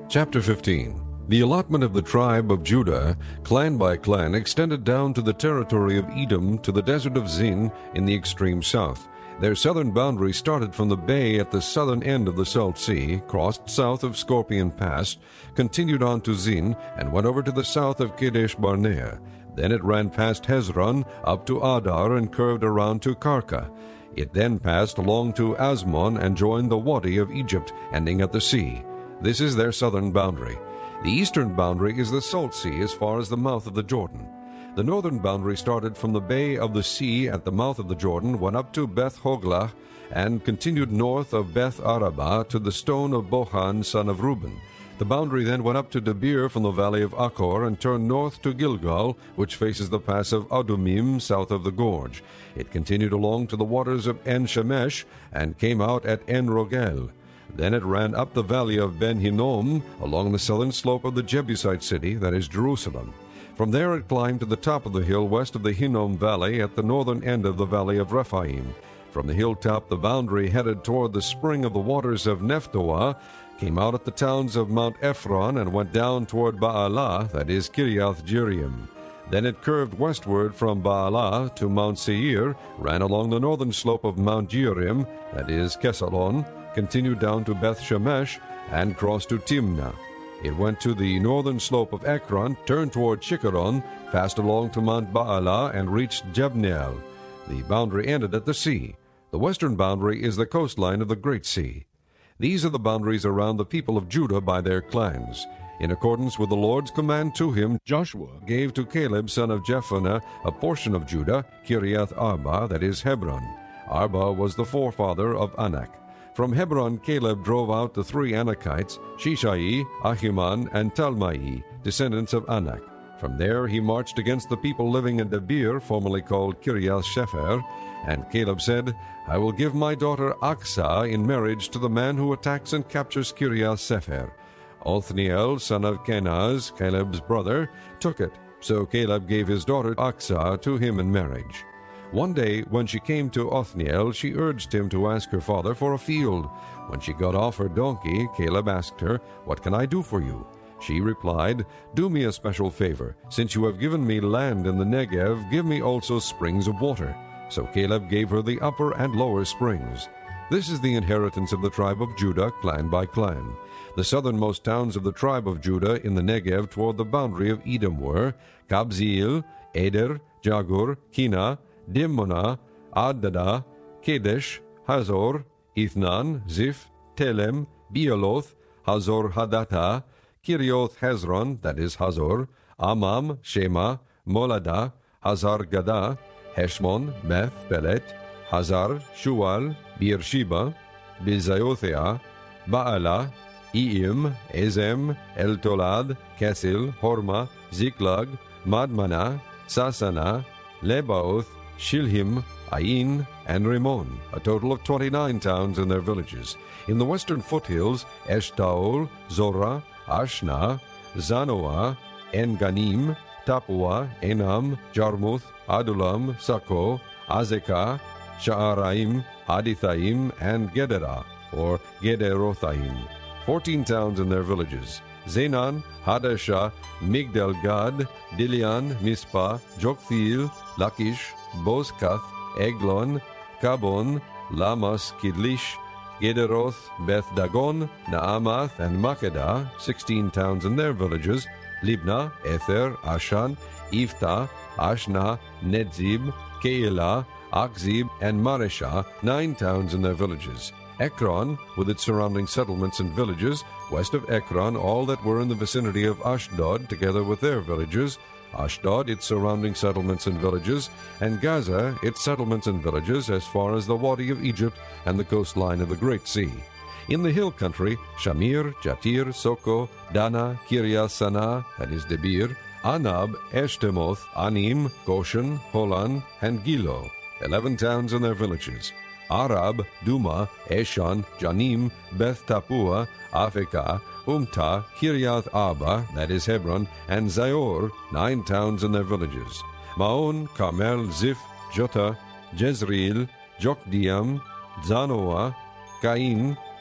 Chapter 15. The allotment of the tribe of Judah, clan by clan, extended down to the territory of Edom to the desert of Zin in the extreme south. Their southern boundary started from the bay at the southern end of the Salt Sea, crossed south of Scorpion Pass, continued on to Zin, and went over to the south of Kadesh Barnea. Then it ran past Hezron up to Adar and curved around to Karka. It then passed along to Asmon and joined the Wadi of Egypt, ending at the sea. This is their southern boundary. The eastern boundary is the Salt Sea as far as the mouth of the Jordan. The northern boundary started from the bay of the sea at the mouth of the Jordan, went up to Beth Hoglah, and continued north of Beth Arabah to the stone of Bohan, son of Reuben. The boundary then went up to Debir from the valley of Achor and turned north to Gilgal, which faces the pass of Adumim south of the gorge. It continued along to the waters of En-Shemesh and came out at En-Rogel. Then it ran up the valley of Ben-Hinnom along the southern slope of the Jebusite city, that is Jerusalem. From there it climbed to the top of the hill west of the Hinnom valley at the northern end of the valley of Rephaim. From the hilltop the boundary headed toward the spring of the waters of Nephtoah, came out at the towns of Mount Ephron and went down toward Baalah, that is Kiriath Jearim. Then it curved westward from Baalah to Mount Seir, ran along the northern slope of Mount Jearim, that is Kesalon, continued down to Beth Shemesh, and crossed to Timnah. It went to the northern slope of Ekron, turned toward Shikkeron, passed along to Mount Baalah, and reached Jabneel. The boundary ended at the sea. The western boundary is the coastline of the Great Sea. These are the boundaries around the people of Judah by their clans. In accordance with the Lord's command to him, Joshua gave to Caleb son of Jephunneh a portion of Judah, Kiriath Arba, that is Hebron. Arba was the forefather of Anak. From Hebron Caleb drove out the three Anakites, Shishai, Ahiman, and Talmai, descendants of Anak. From there he marched against the people living in Debir, formerly called Kiriath Shepher, and Caleb said, I will give my daughter Aksah in marriage to the man who attacks and captures Kiriath Sepher. Othniel, son of Kenaz, Caleb's brother, took it. So Caleb gave his daughter Aksah to him in marriage. One day, when she came to Othniel, she urged him to ask her father for a field. When she got off her donkey, Caleb asked her, What can I do for you? She replied, Do me a special favor. Since you have given me land in the Negev, give me also springs of water. So Caleb gave her the upper and lower springs. This is the inheritance of the tribe of Judah, clan by clan. The southernmost towns of the tribe of Judah in the Negev toward the boundary of Edom were Kabzeel, Eder, Jagur, Kina, Dimmonah, Adada, Kadesh, Hazor, Ithnan, Ziph, Telem, Bealoth, Hazor Hadattah, Kirioth Hezron, that is Hazor, Amam, Shema, Molada, Hazar Gadah, Heshmon, Beth, Pelet, Hazar, Shual, Beersheba, Bizayothea, Baalah, Iim, Ezem, Eltolad, Kesil, Horma, Ziklag, Madmanah, Sasana, Lebaoth, Shilhim, Ain, and Rimmon, a total of 29 towns and their villages. In the western foothills, Eshtaol, Zorah, Ashna, Zanoah, En-Ganim, Tapua, Enam, Jarmuth, Adulam, Sako, Azekah, Sha'araim, Adithaim, and Gederah, or Gederothaim, 14 towns and their villages. Zenan, Hadashah, Migdal-Gad, Dilian, Mizpah, Joktheel, Lachish, Bozkath, Eglon, Kabon, Lamas, Kidlish, Gederoth, Beth Dagon, Naamath, and Makkedah, 16 towns and their villages, Libnah, Ether, Ashan, Iftah, Ashna, Nedzib, Keilah, Akzib, and Mareshah, 9 towns and their villages. Ekron, with its surrounding settlements and villages, west of Ekron, all that were in the vicinity of Ashdod, together with their villages, Ashdod, its surrounding settlements and villages, and Gaza, its settlements and villages, as far as the Wadi of Egypt and the coastline of the Great Sea. In the hill country, Shamir, Jatir, Soko, Dana, Kiriath Sanah, that is Debir, Anab, Eshtemoth, Anim, Goshen, Holan, and Gilo, 11 towns and their villages. Arab, Duma, Eshan, Janim, Beth Tapua, Afekah, Umtah, Kiriath Arba, that is Hebron, and Zior, 9 towns and their villages. Maon, Carmel, Ziph, Jotah, Jezreel, Jokdeam, Zanoah, Cain,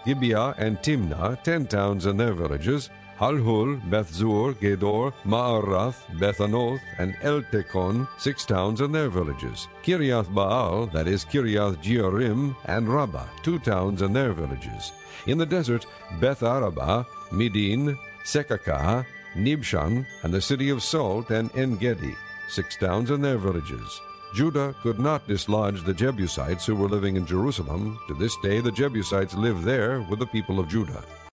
Gibeah and Timnah, 10 towns and their villages, Halhul, Bethzur, Gedor, Ma'arath, Bethanoth, and Eltekon, 6 towns and their villages. Kiriath Baal, that is Kiriath Jearim, and Rabbah, 2 towns and their villages. In the desert, Beth Arabah, Midin, Sekakah, Nibshan, and the city of Salt, and En-gedi, 6 towns and their villages. Judah could not dislodge the Jebusites who were living in Jerusalem. To this day the Jebusites live there with the people of Judah.